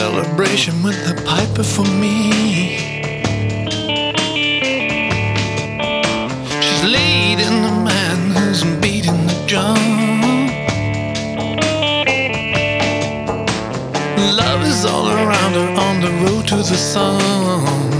celebration with the piper for me. She's leading the man who's beating the drum. Love is all around her on the road to the sun.